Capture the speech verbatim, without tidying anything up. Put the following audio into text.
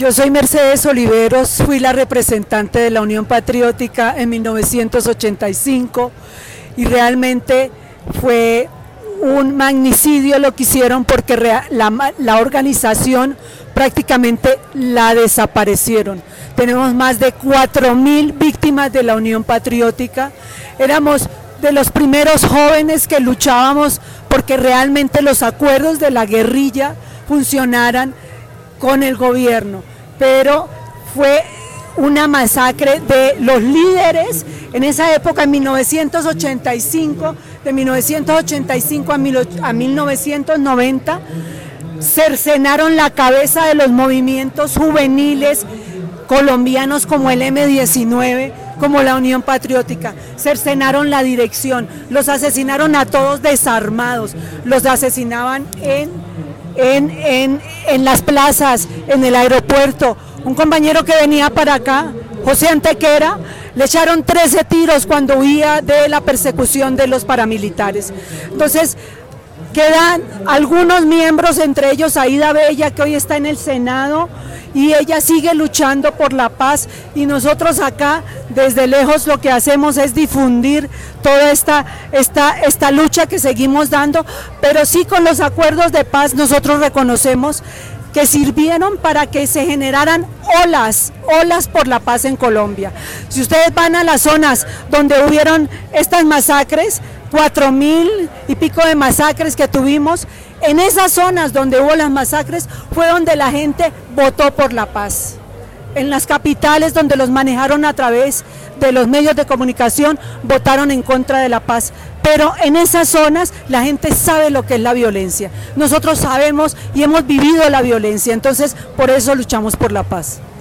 Yo soy Mercedes Oliveros, fui la representante de la Unión Patriótica en mil novecientos ochenta y cinco y realmente fue un magnicidio lo que hicieron porque la, la organización prácticamente la desaparecieron. Tenemos más de cuatro mil víctimas de la Unión Patriótica, éramos de los primeros jóvenes que luchábamos porque realmente los acuerdos de la guerrilla funcionaran con el gobierno, pero fue una masacre de los líderes en esa época, en mil novecientos ochenta y cinco, de mil novecientos ochenta y cinco a mil novecientos noventa, cercenaron la cabeza de los movimientos juveniles colombianos como el eme diecinueve, como la Unión Patriótica, cercenaron la dirección, los asesinaron a todos desarmados, los asesinaban en, en, en, en las plazas, en el aeropuerto. Un compañero que venía para acá, José Antequera, le echaron trece tiros cuando huía de la persecución de los paramilitares. Entonces, quedan algunos miembros, entre ellos Aida Bella, que hoy está en el Senado, y ella sigue luchando por la paz, y nosotros acá desde lejos lo que hacemos es difundir toda esta, esta, esta lucha que seguimos dando, pero sí con los acuerdos de paz nosotros reconocemos que sirvieron para que se generaran olas, olas por la paz en Colombia. Si ustedes van a las zonas donde hubieron estas masacres, cuatro mil y pico de masacres que tuvimos, en esas zonas donde hubo las masacres fue donde la gente votó por la paz. En las capitales donde los manejaron a través de los medios de comunicación, votaron en contra de la paz. Pero en esas zonas la gente sabe lo que es la violencia. Nosotros sabemos y hemos vivido la violencia, entonces por eso luchamos por la paz.